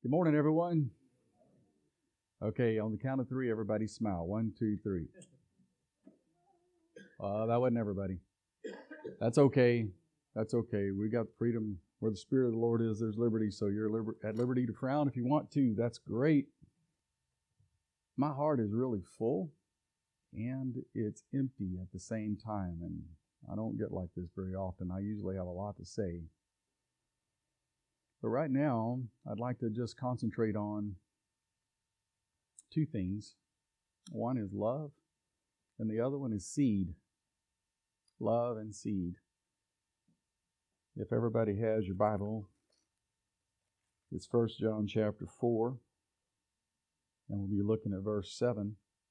Good morning, everyone. Okay, on the count of three, everybody smile. 1, 2, 3. That wasn't everybody. That's okay. That's okay. We got freedom. Where the Spirit of the Lord is, there's liberty. So you're at liberty to frown if you want to. That's great. My heart is really full, and it's empty at the same time. And I don't get like this very often. I usually have a lot to say. But right now, I'd like to just concentrate on two things. One is love, and the other one is seed. Love and seed. If everybody has your Bible, it's 1 John chapter 4, and we'll be looking at verse 7.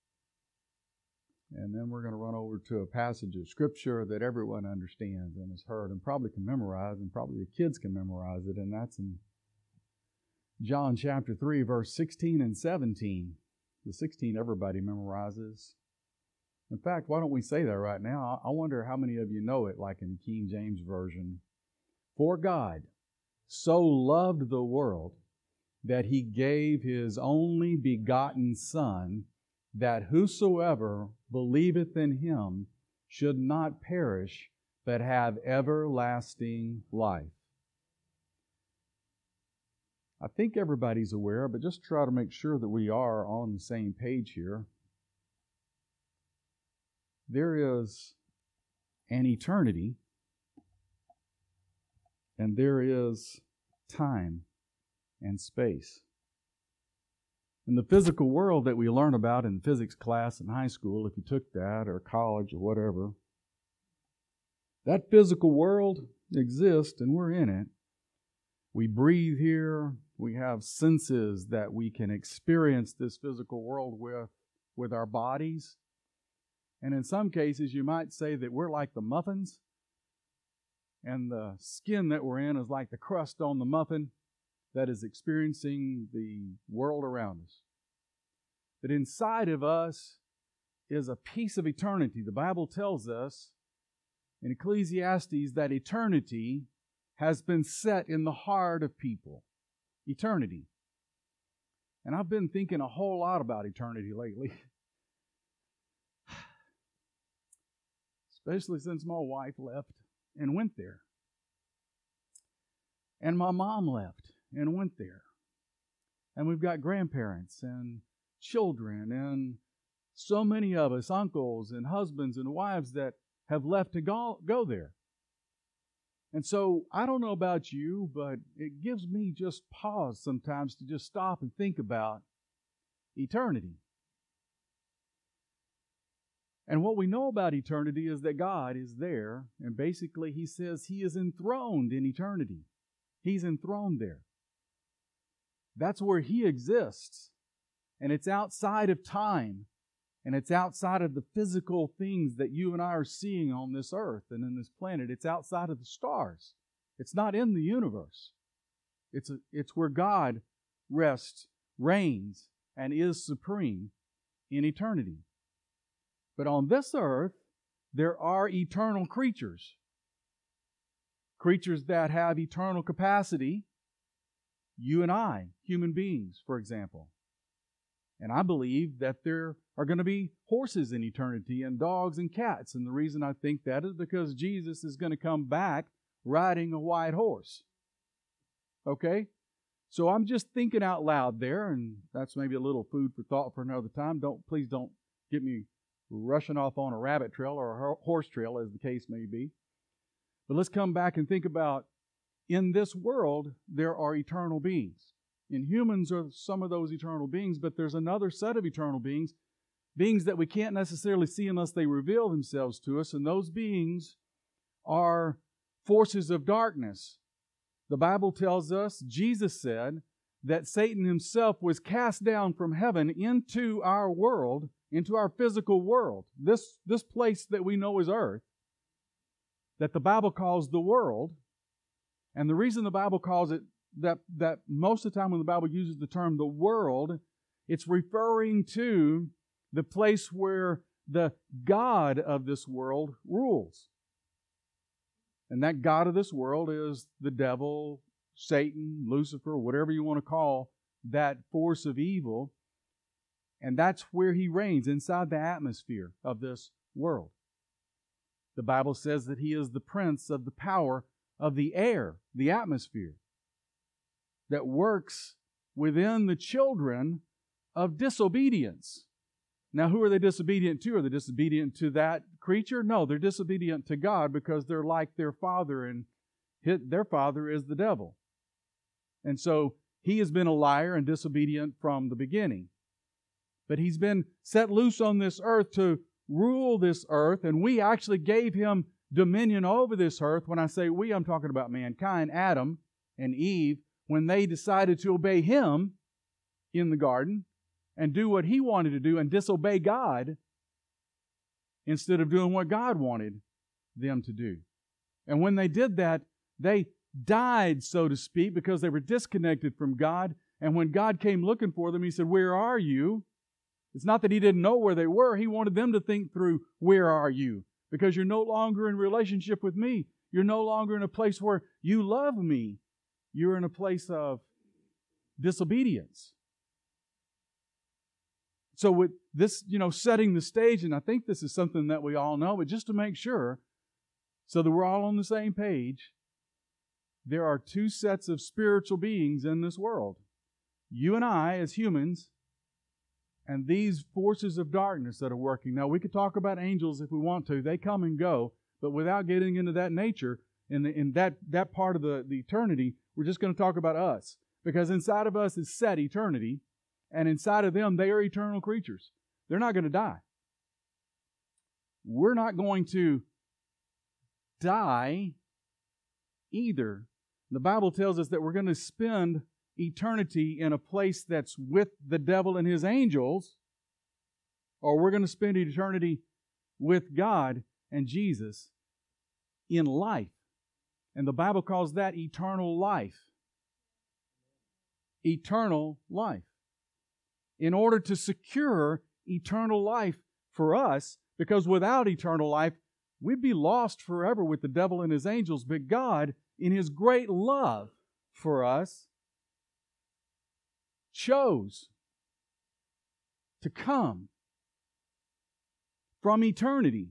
And then we're going to run over to a passage of Scripture that everyone understands and has heard and probably can memorize, and probably the kids can memorize it, and that's in John chapter 3, verse 16 and 17. The 16 everybody memorizes. In fact, why don't we say that right now? I wonder how many of you know it, like in the King James Version. For God so loved the world that He gave His only begotten Son, that whosoever believeth in Him should not perish, but have everlasting life. I think everybody's aware, but just try to make sure that we are on the same page here. There is an eternity, and there is time and space. In the physical world that we learn about in physics class in high school, if you took that, or college, or whatever, that physical world exists, and we're in it. We breathe here. We have senses that we can experience this physical world with our bodies. And in some cases, you might say that we're like the muffins, and the skin that we're in is like the crust on the muffin that is experiencing the world around us. But inside of us is a piece of eternity. The Bible tells us in Ecclesiastes that eternity has been set in the heart of people. Eternity. And I've been thinking a whole lot about eternity lately. Especially since my wife left and went there. And my mom left and went there. And we've got grandparents and children and so many of us, uncles and husbands and wives that have left to go there. And so, I don't know about you, but it gives me just pause sometimes to just stop and think about eternity. And what we know about eternity is that God is there, and basically He says He is enthroned in eternity. He's enthroned there. That's where He exists. And it's outside of time. And it's outside of the physical things that you and I are seeing on this earth and in this planet. It's outside of the stars. It's not in the universe. It's where God rests, reigns, and is supreme in eternity. But on this earth, there are eternal creatures. Creatures that have eternal capacity. You and I, human beings, for example. And I believe that there are going to be horses in eternity and dogs and cats. And the reason I think that is because Jesus is going to come back riding a white horse. Okay? So I'm just thinking out loud there, and that's maybe a little food for thought for another time. Please don't get me rushing off on a rabbit trail or a horse trail, as the case may be. But let's come back and think about, in this world, there are eternal beings. And humans are some of those eternal beings, but there's another set of eternal beings that we can't necessarily see unless they reveal themselves to us, and those beings are forces of darkness. The Bible tells us, Jesus said, that Satan himself was cast down from heaven into our world, into our physical world, this place that we know as earth, that the Bible calls the world. And the reason the Bible calls it that most of the time when the Bible uses the term the world, it's referring to the place where the God of this world rules. And that God of this world is the devil, Satan, Lucifer, whatever you want to call that force of evil, and that's where he reigns, inside the atmosphere of this world. The Bible says that he is the prince of the power of the air, the atmosphere, that works within the children of disobedience. Now, who are they disobedient to? Are they disobedient to that creature? No, they're disobedient to God because they're like their father, and their father is the devil. And so he has been a liar and disobedient from the beginning. But he's been set loose on this earth to rule this earth, and we actually gave him dominion over this earth. When I say we, I'm talking about mankind, Adam and Eve, when they decided to obey him in the garden and do what he wanted to do and disobey God instead of doing what God wanted them to do. And when they did that, they died, so to speak, because they were disconnected from God. And when God came looking for them, he said, "Where are you?" It's not that he didn't know where they were. He wanted them to think through, where are you? Because you're no longer in relationship with me. You're no longer in a place where you love me. You're in a place of disobedience. So with this, setting the stage, and I think this is something that we all know, but just to make sure, so that we're all on the same page, there are two sets of spiritual beings in this world. You and I, as humans, and these forces of darkness that are working. Now, we could talk about angels if we want to. They come and go, but without getting into that nature, in that part of the eternity, we're just going to talk about us. Because inside of us is set eternity, and inside of them, they are eternal creatures. They're not going to die. We're not going to die either. The Bible tells us that we're going to spend eternity in a place that's with the devil and his angels, or we're going to spend eternity with God and Jesus in life. And the Bible calls that eternal life. Eternal life. In order to secure eternal life for us, because without eternal life, we'd be lost forever with the devil and his angels. But God, in his great love for us, chose to come from eternity,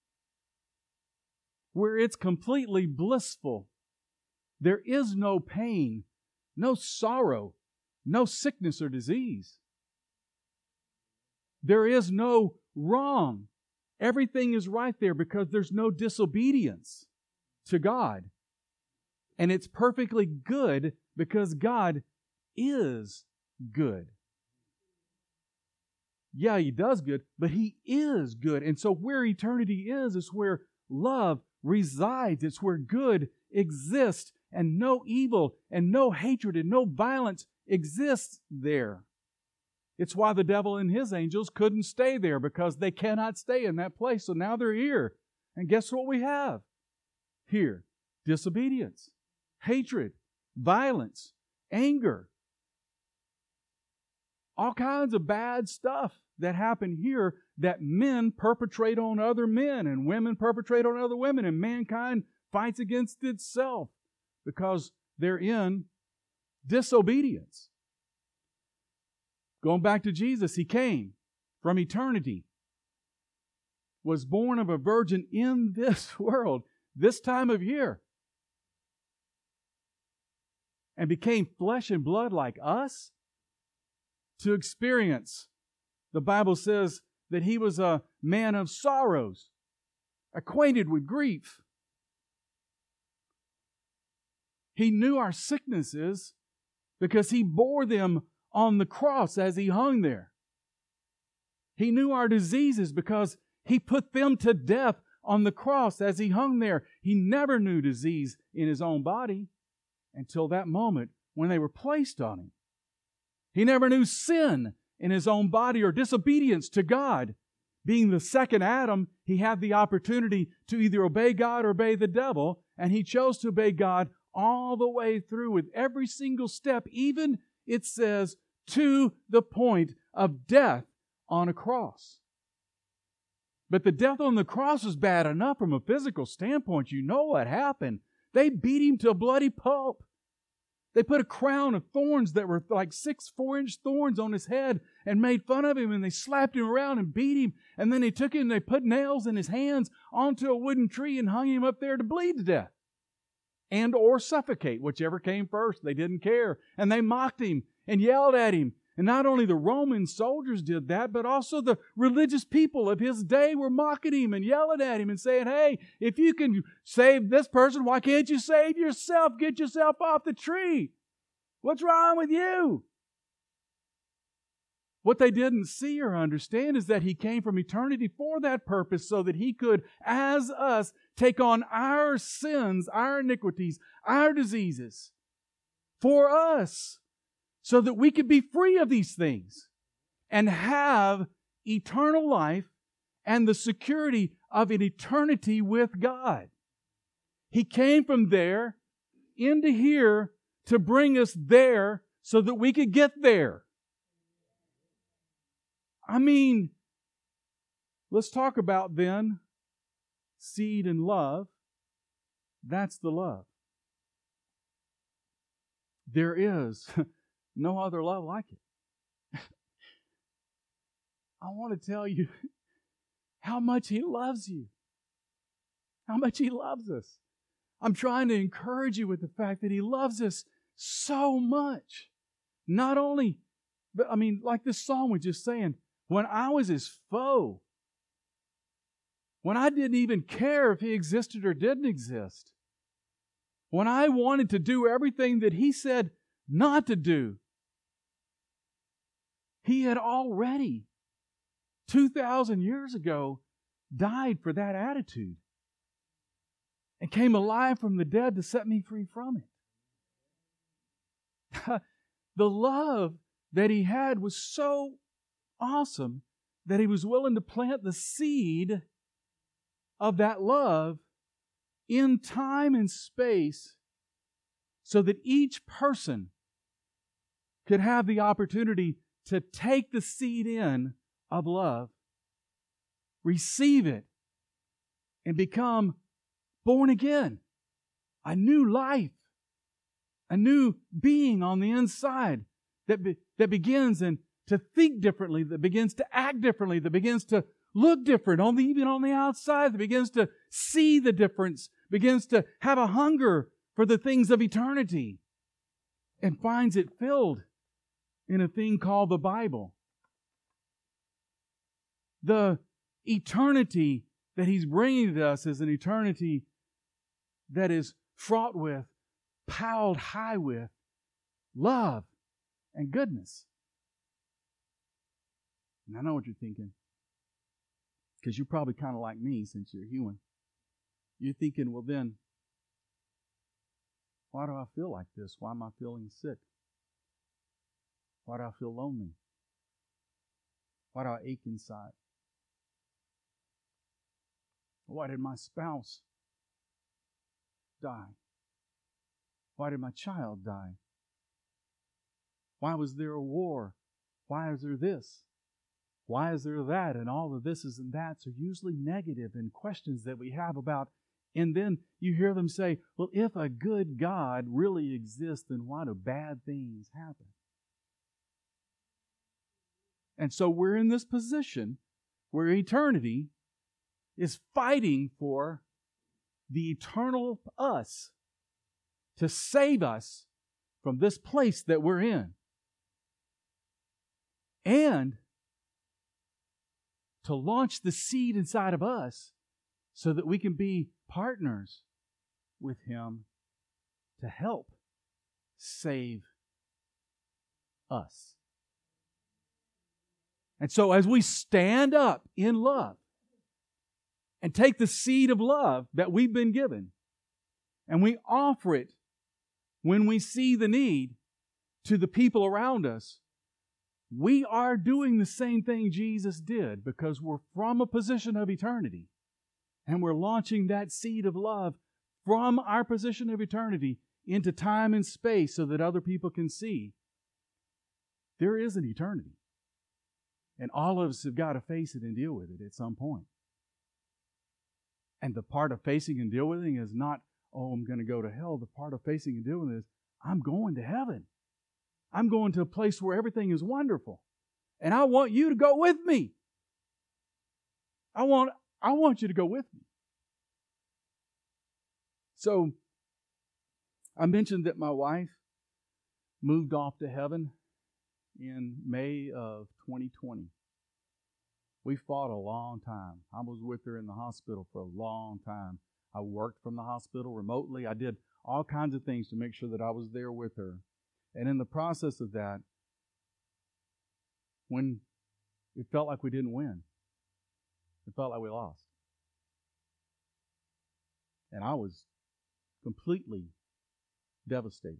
where it's completely blissful. There is no pain, no sorrow, no sickness or disease. There is no wrong. Everything is right there because there's no disobedience to God. And it's perfectly good because God is good. Yeah, he does good, but he is good. And so where eternity is where love resides. It's where good exists, and no evil and no hatred and no violence exists there. It's why the devil and his angels couldn't stay there, because they cannot stay in that place. So now they're here. And guess what we have here? Disobedience, hatred, violence, anger. All kinds of bad stuff that happen here that men perpetrate on other men and women perpetrate on other women, and mankind fights against itself because they're in disobedience. Going back to Jesus, he came from eternity, was born of a virgin in this world, this time of year, and became flesh and blood like us to experience. The Bible says that he was a man of sorrows, acquainted with grief. He knew our sicknesses because he bore them on the cross as he hung there. He knew our diseases because he put them to death on the cross as he hung there. He never knew disease in his own body until that moment when they were placed on him. He never knew sin in his own body or disobedience to God. Being the second Adam, he had the opportunity to either obey God or obey the devil, and he chose to obey God all the way through with every single step, even, it says, to the point of death on a cross. But the death on the cross was bad enough from a physical standpoint. You know what happened. They beat him to a bloody pulp. They put a crown of thorns that were like 4-inch thorns on his head and made fun of him, and they slapped him around and beat him. And then they took him and they put nails in his hands onto a wooden tree and hung him up there to bleed to death and or suffocate, whichever came first. They didn't care. And they mocked him and yelled at him. And not only the Roman soldiers did that, but also the religious people of his day were mocking him and yelling at him and saying, hey, if you can save this person, why can't you save yourself? Get yourself off the tree. What's wrong with you? What they didn't see or understand is that He came from eternity for that purpose, so that He could, as us, take on our sins, our iniquities, our diseases for us, so that we could be free of these things and have eternal life and the security of an eternity with God. He came from there into here to bring us there so that we could get there. I mean, let's talk about then seed and love. That's the love. There is no other love like it. I want to tell you how much He loves you. How much He loves us. I'm trying to encourage you with the fact that He loves us so much. Not only, but I mean, like this song was just saying, when I was His foe, when I didn't even care if He existed or didn't exist, when I wanted to do everything that He said not to do, He had already, 2,000 years ago, died for that attitude and came alive from the dead to set me free from it. The love that He had was so awesome that He was willing to plant the seed of that love in time and space so that each person could have the opportunity to take the seed in of love, receive it, and become born again. A new life, a new being on the inside that begins to think differently, that begins to act differently, that begins to look different, even on the outside, that begins to see the difference, begins to have a hunger for the things of eternity, and finds it filled in a thing called the Bible. The eternity that He's bringing to us is an eternity that is fraught with, piled high with love and goodness. And I know what you're thinking, because you're probably kind of like me since you're human. You're thinking, well then, why do I feel like this? Why am I feeling sick? Why do I feel lonely? Why do I ache inside? Why did my spouse die? Why did my child die? Why was there a war? Why is there this? Why is there that? And all the thises and that's are usually negative and questions that we have about. And then you hear them say, well, if a good God really exists, then why do bad things happen? And so we're in this position where eternity is fighting for the eternal us to save us from this place that we're in. And to launch the seed inside of us so that we can be partners with Him to help save us. And so as we stand up in love and take the seed of love that we've been given and we offer it when we see the need to the people around us, we are doing the same thing Jesus did, because we're from a position of eternity and we're launching that seed of love from our position of eternity into time and space so that other people can see there is an eternity. And all of us have got to face it and deal with it at some point. And the part of facing and dealing with it is not, oh, I'm going to go to hell. The part of facing and dealing with it is, I'm going to heaven. I'm going to a place where everything is wonderful. And I want you to go with me. I want you to go with me. So, I mentioned that my wife moved off to heaven in May of 2020. We fought a long time. I was with her in the hospital for a long time. I worked from the hospital remotely. I did all kinds of things to make sure that I was there with her. And in the process of that, when it felt like we didn't win, it felt like we lost. And I was completely devastated.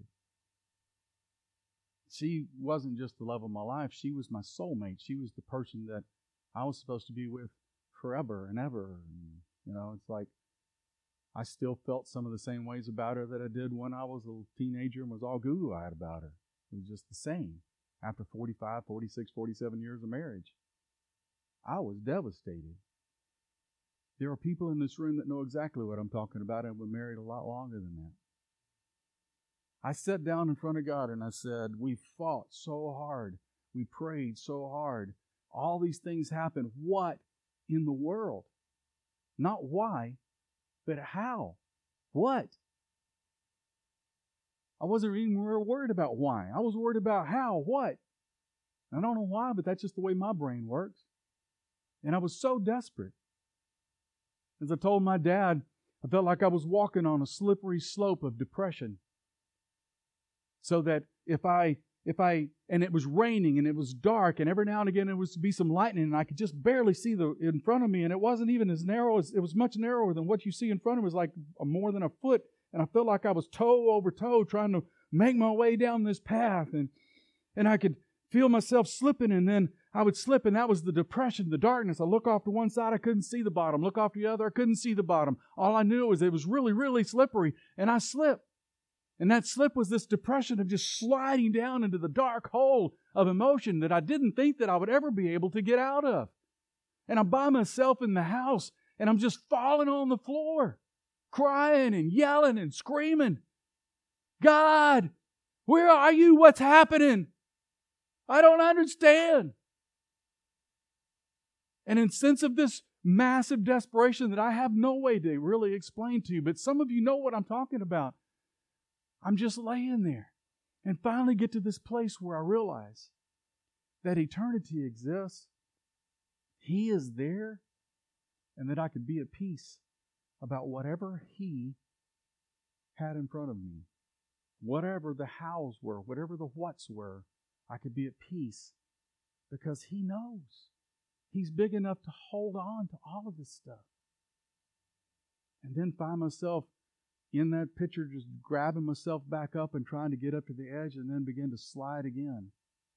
She wasn't just the love of my life. She was my soulmate. She was the person that I was supposed to be with forever and ever. And, it's like I still felt some of the same ways about her that I did when I was a teenager and was all goo-eyed about her. It was just the same. After 45, 46, 47 years of marriage, I was devastated. There are people in this room that know exactly what I'm talking about and were married a lot longer than that. I sat down in front of God and I said, we fought so hard. We prayed so hard. All these things happened. What in the world? Not why, but how? What? I wasn't even worried about why. I was worried about how, what. I don't know why, but that's just the way my brain works. And I was so desperate. As I told my dad, I felt like I was walking on a slippery slope of depression. So that and it was raining and it was dark and every now and again there was to be some lightning and I could just barely see in front of me, and it wasn't even as narrow as, it was much narrower than what you see in front of me. It was like more than a foot, and I felt like I was toe over toe trying to make my way down this path, and I could feel myself slipping, and then I would slip, and that was the depression, the darkness. I look off to one side, I couldn't see the bottom. Look off to the other, I couldn't see the bottom. All I knew was it was really, really slippery, and I slipped. And that slip was this depression of just sliding down into the dark hole of emotion that I didn't think that I would ever be able to get out of. And I'm by myself in the house, and I'm just falling on the floor, crying and yelling and screaming. God, where are you? What's happening? I don't understand. And in sense of this massive desperation that I have no way to really explain to you, but some of you know what I'm talking about. I'm just laying there and finally get to this place where I realize that eternity exists. He is there, and that I could be at peace about whatever He had in front of me. Whatever the hows were, whatever the whats were, I could be at peace because He knows. He's big enough to hold on to all of this stuff. And then find myself in that picture, just grabbing myself back up and trying to get up to the edge, and then begin to slide again.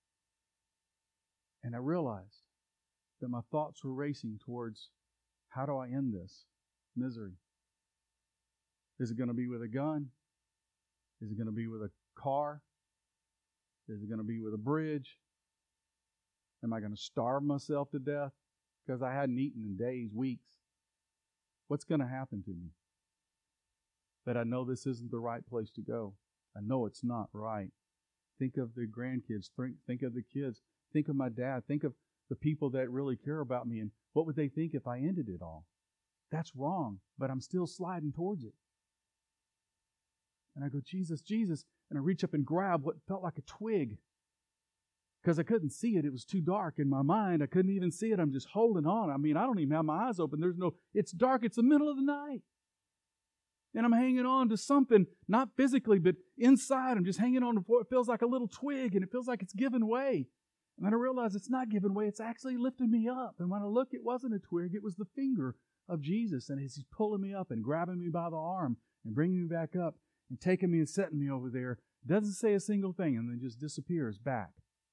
And I realized that my thoughts were racing towards, how do I end this misery? Is it going to be with a gun? Is it going to be with a car? Is it going to be with a bridge? Am I going to starve myself to death because I hadn't eaten in days, weeks? What's going to happen to me? But I know this isn't the right place to go. I know it's not right. Think of the grandkids. Think of the kids. Think of my dad. Think of the people that really care about me. And what would they think if I ended it all? That's wrong, but I'm still sliding towards it. And I go, Jesus, Jesus. And I reach up and grab what felt like a twig. Because I couldn't see it. It was too dark in my mind. I couldn't even see it. I'm just holding on. I mean, I don't even have my eyes open. It's dark. It's the middle of the night. And I'm hanging on to something, not physically, but inside. I'm just hanging on to what feels like a little twig, and it feels like it's giving way. And then I realize it's not giving way. It's actually lifting me up. And when I look, it wasn't a twig. It was the finger of Jesus. And He's pulling me up and grabbing me by the arm and bringing me back up and taking me and setting me over there. Doesn't say a single thing, and then just disappears back.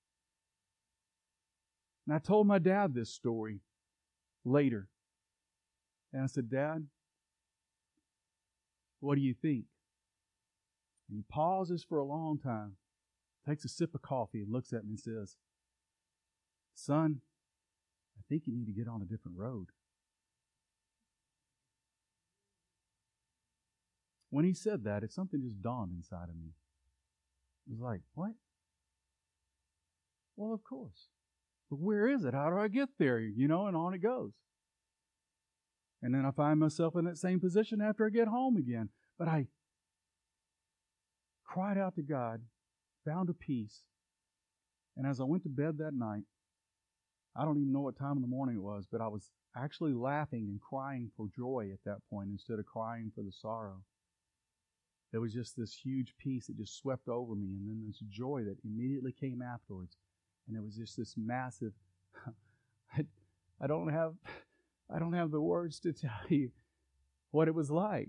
And I told my dad this story later. And I said, Dad, what do you think? And he pauses for a long time, takes a sip of coffee, and looks at me and says, Son, I think you need to get on a different road. When he said that, something just dawned inside of me. It was like, what? Well, of course. But where is it? How do I get there? And on it goes. And then I find myself in that same position after I get home again. But I cried out to God, found a peace. And as I went to bed that night, I don't even know what time in the morning it was, but I was actually laughing and crying for joy at that point instead of crying for the sorrow. There was just this huge peace that just swept over me, and then this joy that immediately came afterwards. And it was just this massive, I don't have the words to tell you what it was like.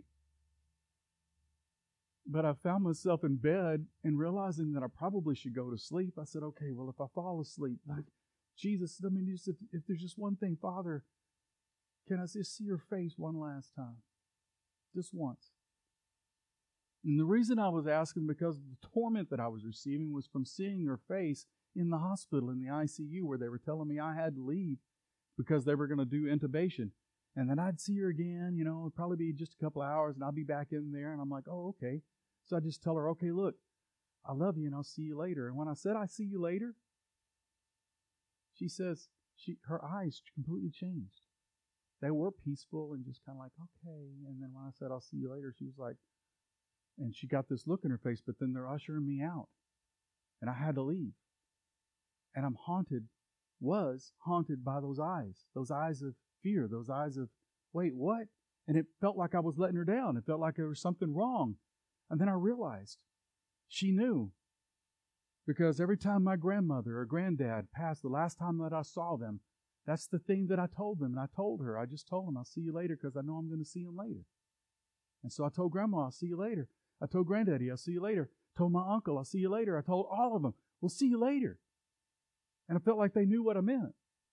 But I found myself in bed and realizing that I probably should go to sleep. I said, okay, well, if I fall asleep, Jesus, if there's just one thing, Father, can I just see your face one last time? Just once. And the reason I was asking, because the torment that I was receiving was from seeing her face in the hospital, in the ICU, where they were telling me I had to leave because they were going to do intubation. And then I'd see her again, it'd probably be just a couple of hours, and I'll be back in there. And I'm like, oh, okay. So I just tell her, okay, look, I love you, and I'll see you later. And when I said, I see you later, she says, her eyes completely changed. They were peaceful and just kind of like, okay. And then when I said, I'll see you later, she was like, and she got this look in her face, but then they're ushering me out. And I had to leave. And was haunted by those eyes of fear, those eyes of, wait, what? And it felt like I was letting her down. It felt like there was something wrong. And then I realized she knew. Because every time my grandmother or granddad passed, the last time that I saw them, that's the thing that I told them. And I just told them, I'll see you later because I know I'm going to see them later. And so I told Grandma, I'll see you later. I told Granddaddy, I'll see you later. I told my uncle, I'll see you later. I told all of them, we'll see you later. And I felt like they knew what I meant.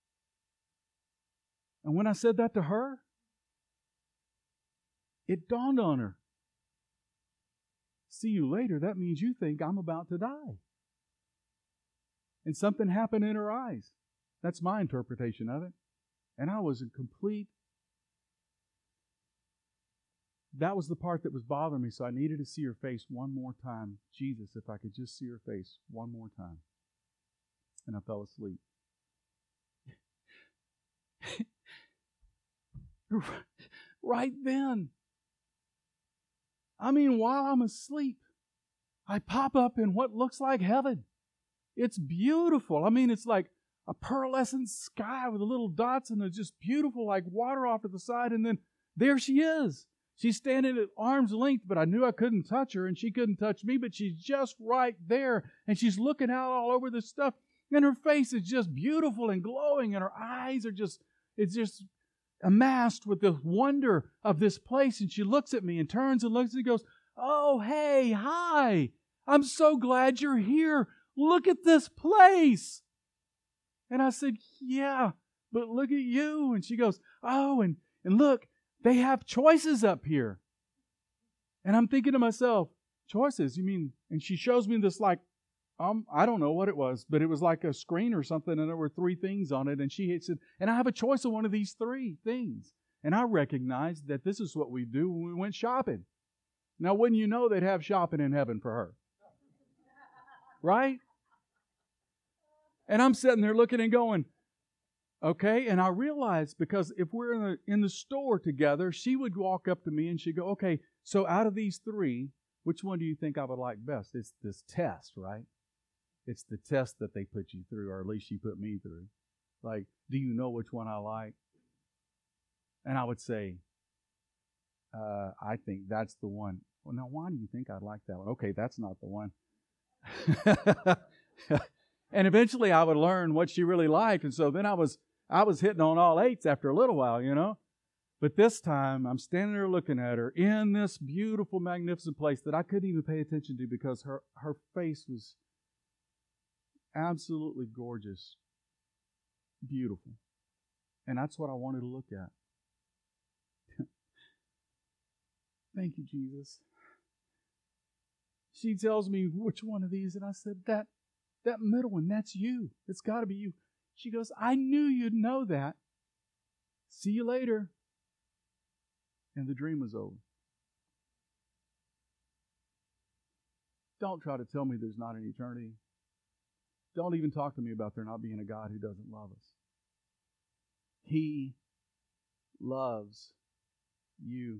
And when I said that to her, it dawned on her. See you later, that means you think I'm about to die. And something happened in her eyes. That's my interpretation of it. And I was in complete... That was the part that was bothering me, so I needed to see her face one more time. Jesus, if I could just see her face one more time. And I fell asleep. Right then. I mean, while I'm asleep, I pop up in what looks like heaven. It's beautiful. I mean, it's like a pearlescent sky with the little dots, and it's just beautiful, like water off to the side. And then there she is. She's standing at arm's length, but I knew I couldn't touch her, and she couldn't touch me, but she's just right there. And she's looking out all over this stuff. And her face is just beautiful and glowing, and her eyes are it's just amassed with the wonder of this place. And she looks at me and turns and looks and goes, oh, hey, hi. I'm so glad you're here. Look at this place. And I said, yeah, but look at you. And she goes, oh, and look, they have choices up here. And I'm thinking to myself, choices? You mean? And she shows me this I don't know what it was, but it was like a screen or something, and there were 3 things on it. And she said, and I have a choice of one of these 3 things. And I recognized that this is what we do when we went shopping. Now, wouldn't you know they'd have shopping in heaven for her? Right? And I'm sitting there looking and going, okay. And I realized, because if we're in the store together, she would walk up to me and she'd go, okay, so out of these 3, which one do you think I would like best? It's this test, right? It's the test that they put you through, or at least she put me through. Like, do you know which one I like? And I would say, I think that's the one. Well, now, why do you think I'd like that one? Okay, that's not the one. And eventually I would learn what she really liked. And so then I was hitting on all 8s after a little while, But this time I'm standing there looking at her in this beautiful, magnificent place that I couldn't even pay attention to because her face was absolutely gorgeous, beautiful. And that's what I wanted to look at. Thank you, Jesus. She tells me, which one of these? And I said, that middle one, that's you. It's got to be you. She goes, I knew you'd know that. See you later. And the dream was over. Don't try to tell me there's not an eternity. Don't even talk to me about there not being a God who doesn't love us. He loves you.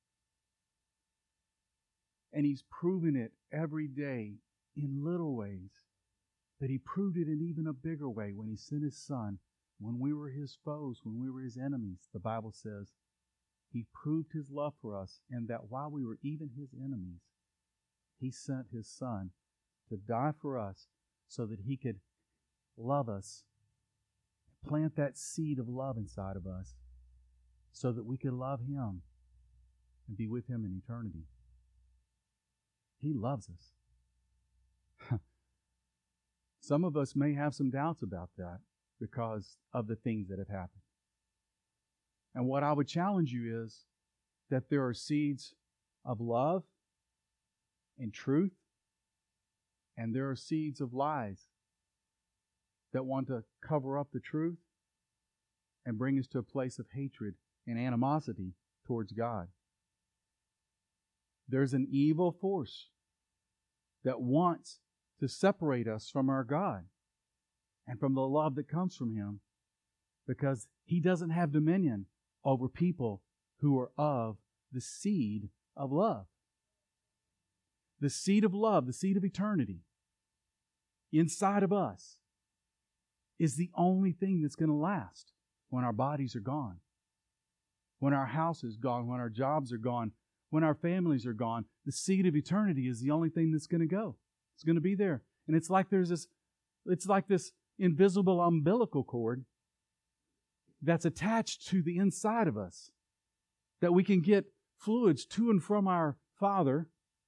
And He's proven it every day in little ways. But He proved it in even a bigger way when He sent His Son. When we were His foes, when we were His enemies, the Bible says, He proved His love for us, and that while we were even His enemies, He sent His Son to die for us so that He could love us, plant that seed of love inside of us so that we could love Him and be with Him in eternity. He loves us. Some of us may have some doubts about that because of the things that have happened. And what I would challenge you is that there are seeds of love and truth, and there are seeds of lies that want to cover up the truth and bring us to a place of hatred and animosity towards God. There's an evil force that wants to separate us from our God and from the love that comes from Him, because He doesn't have dominion over people who are of the seed of love. The seed of love, the seed of eternity inside of us is the only thing that's going to last when our bodies are gone, when our house is gone, when our jobs are gone, when our families are gone. The seed of eternity is the only thing that's going to go. It's going to be there. And it's like this invisible umbilical cord that's attached to the inside of us, that we can get fluids to and from our Father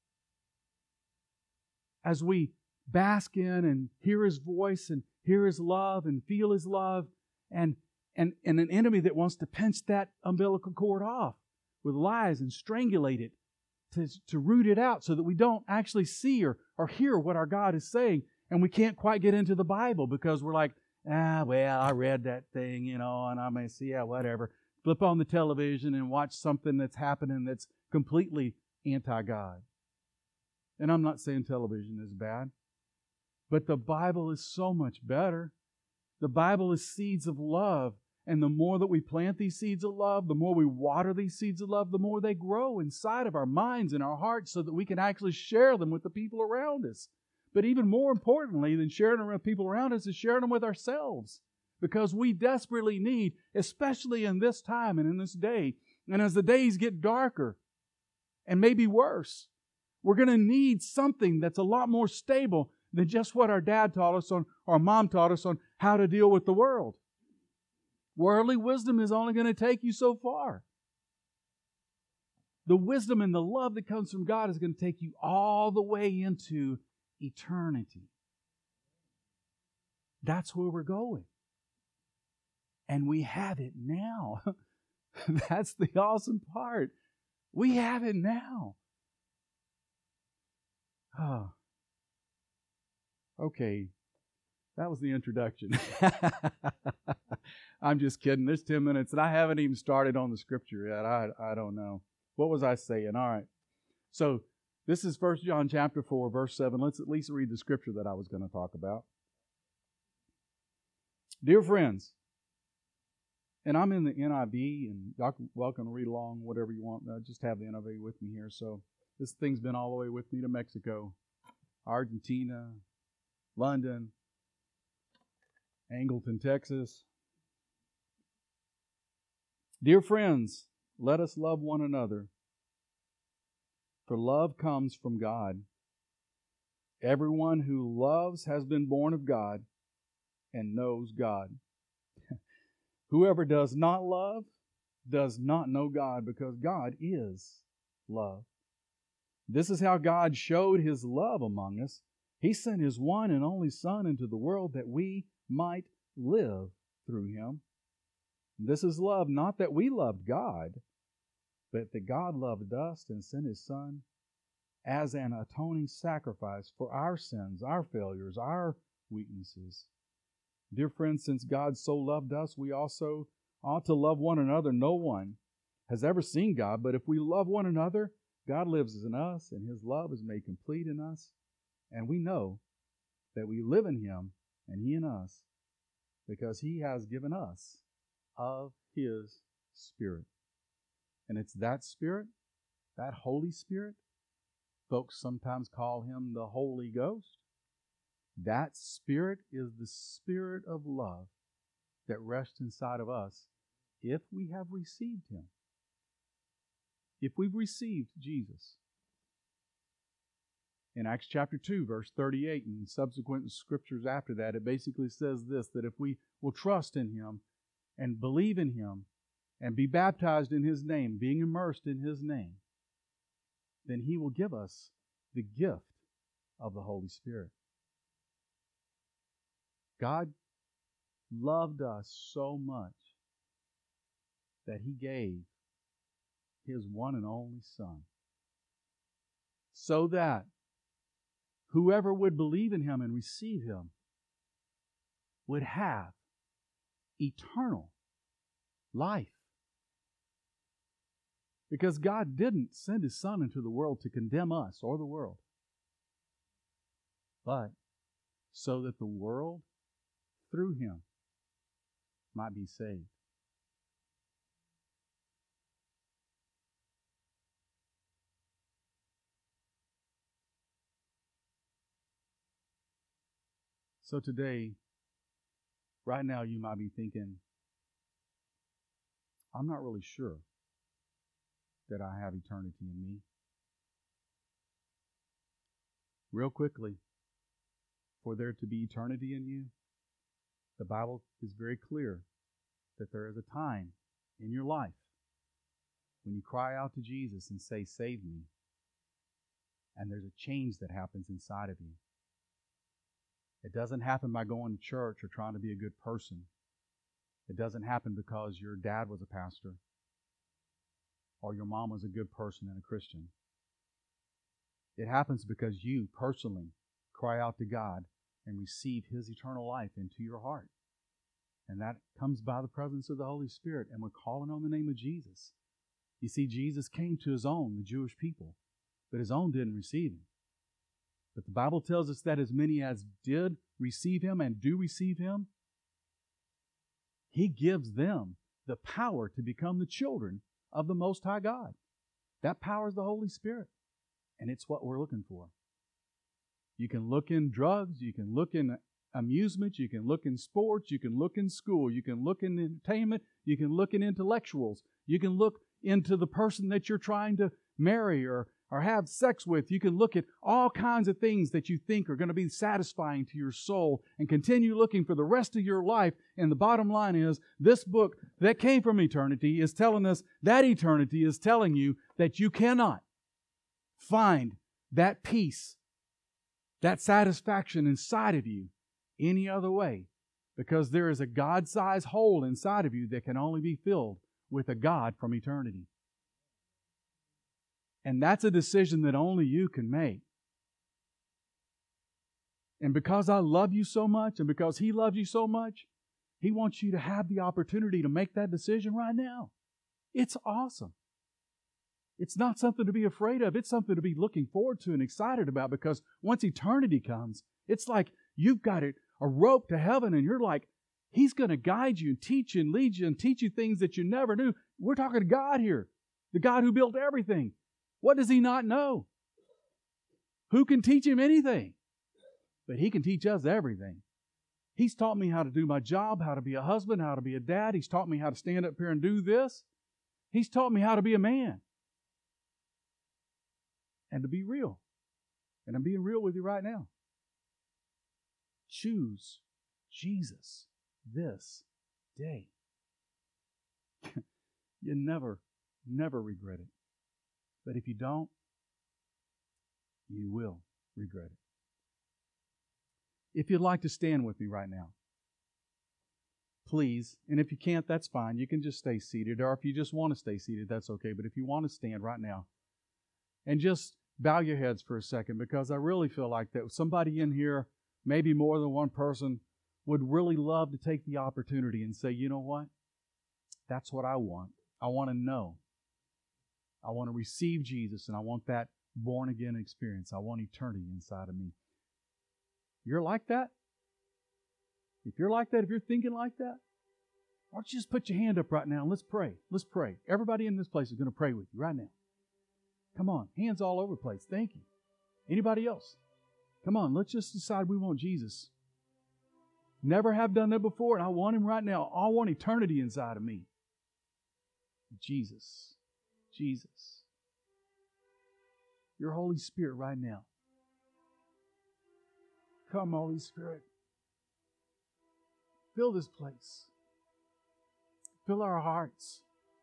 as we bask in and hear His voice and hear His love and feel His love, and an enemy that wants to pinch that umbilical cord off with lies and strangulate it to root it out so that we don't actually see or hear what our God is saying, and we can't quite get into the Bible because we're like, well, I read that thing, and I may see, whatever. Flip on the television and watch something that's happening that's completely anti-God. And I'm not saying television is bad, but the Bible is so much better. The Bible is seeds of love, and the more that we plant these seeds of love, the more we water these seeds of love, the more they grow inside of our minds and our hearts so that we can actually share them with the people around us. But even more importantly than sharing them with people around us is sharing them with ourselves, because we desperately need, especially in this time and in this day, and as the days get darker and maybe worse, we're going to need something that's a lot more stable than just what our dad taught us on, or mom taught us on how to deal with the world. Worldly wisdom is only going to take you so far. The wisdom and the love that comes from God is going to take you all the way into eternity. That's where we're going. And we have it now. That's the awesome part. We have it now. Oh. Okay. That was the introduction. I'm just kidding. There's 10 minutes, and I haven't even started on the scripture yet. I don't know. What was I saying? All right. So this is 1 John chapter 4, verse 7. Let's at least read the scripture that I was going to talk about. Dear friends, and I'm in the NIV, and y'all are welcome to read along, whatever you want. I just have the NIV with me here. So this thing's been all the way with me to Mexico, Argentina, London, Angleton, Texas. Dear friends, let us love one another, for love comes from God. Everyone who loves has been born of God and knows God. Whoever does not love does not know God, because God is love. This is how God showed His love among us. He sent His one and only Son into the world that we might live through Him. This is love, not that we loved God, but that God loved us and sent His Son as an atoning sacrifice for our sins, our failures, our weaknesses. Dear friends, since God so loved us, we also ought to love one another. No one has ever seen God, but if we love one another, God lives in us, and His love is made complete in us. And we know that we live in Him and He in us because He has given us of His Spirit. And it's that Spirit, that Holy Spirit, folks sometimes call Him the Holy Ghost. That Spirit is the Spirit of love that rests inside of us if we have received Him. If we've received Jesus. In Acts chapter 2, verse 38, and subsequent scriptures after that, it basically says this, that if we will trust in Him and believe in Him and be baptized in His name, being immersed in His name, then He will give us the gift of the Holy Spirit. God loved us so much that He gave His one and only Son, so that whoever would believe in Him and receive Him would have eternal life. Because God didn't send His Son into the world to condemn us or the world, but so that the world, through Him, might be saved. So today, right now, you might be thinking, I'm not really sure that I have eternity in me. Real quickly, for there to be eternity in you, the Bible is very clear that there is a time in your life when you cry out to Jesus and say, "Save me," and there's a change that happens inside of you. It doesn't happen by going to church or trying to be a good person. It doesn't happen because your dad was a pastor or your mom was a good person and a Christian. It happens because you personally cry out to God and receive His eternal life into your heart. And that comes by the presence of the Holy Spirit, and we're calling on the name of Jesus. You see, Jesus came to His own, the Jewish people, but His own didn't receive Him. But the Bible tells us that as many as did receive Him and do receive Him, He gives them the power to become the children of the Most High God. That power is the Holy Spirit, and it's what we're looking for. You can look in drugs, you can look in amusement, you can look in sports, you can look in school, you can look in entertainment, you can look in intellectuals, you can look into the person that you're trying to marry or have sex with. You can look at all kinds of things that you think are going to be satisfying to your soul and continue looking for the rest of your life. And the bottom line is, this book that came from eternity is telling us that eternity is telling you that you cannot find that peace, that satisfaction inside of you any other way, because there is a God-sized hole inside of you that can only be filled with a God from eternity. And that's a decision that only you can make. And because I love you so much, and because He loves you so much, He wants you to have the opportunity to make that decision right now. It's awesome. It's not something to be afraid of. It's something to be looking forward to and excited about, because once eternity comes, it's like you've got a rope to heaven, and you're like, He's going to guide you and teach you and lead you and teach you things that you never knew. We're talking to God here, the God who built everything. What does He not know? Who can teach Him anything? But He can teach us everything. He's taught me how to do my job, how to be a husband, how to be a dad. He's taught me how to stand up here and do this. He's taught me how to be a man. And to be real. And I'm being real with you right now. Choose Jesus this day. You never regret it. But if you don't, you will regret it. If you'd like to stand with me right now, please. And if you can't, that's fine. You can just stay seated. Or if you just want to stay seated, that's okay. But if you want to stand right now, and just bow your heads for a second, because I really feel like that somebody in here, maybe more than one person, would really love to take the opportunity and say, you know what? That's what I want. I want to know. I want to receive Jesus, and I want that born-again experience. I want eternity inside of me. You're like that? If you're like that, if you're thinking like that, why don't you just put your hand up right now and let's pray. Let's pray. Everybody in this place is going to pray with you right now. Come on. Hands all over the place. Thank you. Anybody else? Come on. Let's just decide we want Jesus. Never have done that before, and I want Him right now. I want eternity inside of me. Jesus. Jesus. Your Holy Spirit right now. Come, Holy Spirit. Fill this place. Fill our hearts.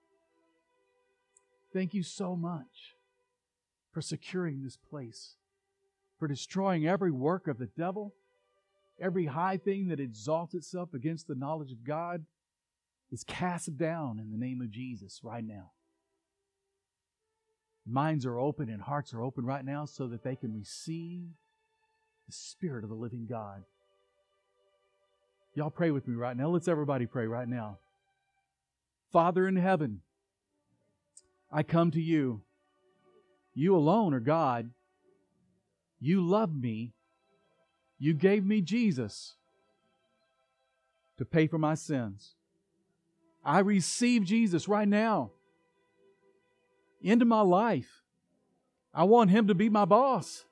Thank you so much for securing this place, for destroying every work of the devil, every high thing that exalts itself against the knowledge of God is cast down in the name of Jesus right now. Minds are open and hearts are open right now so that they can receive the Spirit of the living God. Y'all pray with me right now. Let's everybody pray right now. Father in heaven, I come to you. You alone are God. You love me. You gave me Jesus to pay for my sins. I receive Jesus right now into my life. I want Him to be my boss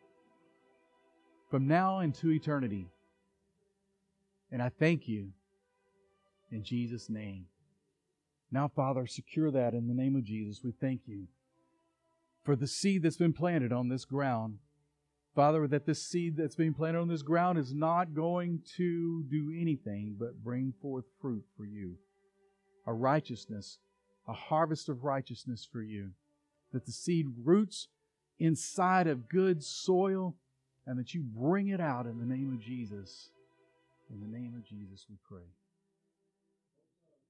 from now into eternity. And I thank you in Jesus' name. Now, Father, secure that in the name of Jesus. We thank you for the seed that's been planted on this ground. Father, that this seed that's being planted on this ground is not going to do anything but bring forth fruit for you. A righteousness, a harvest of righteousness for you. That the seed roots inside of good soil and that you bring it out in the name of Jesus. In the name of Jesus we pray.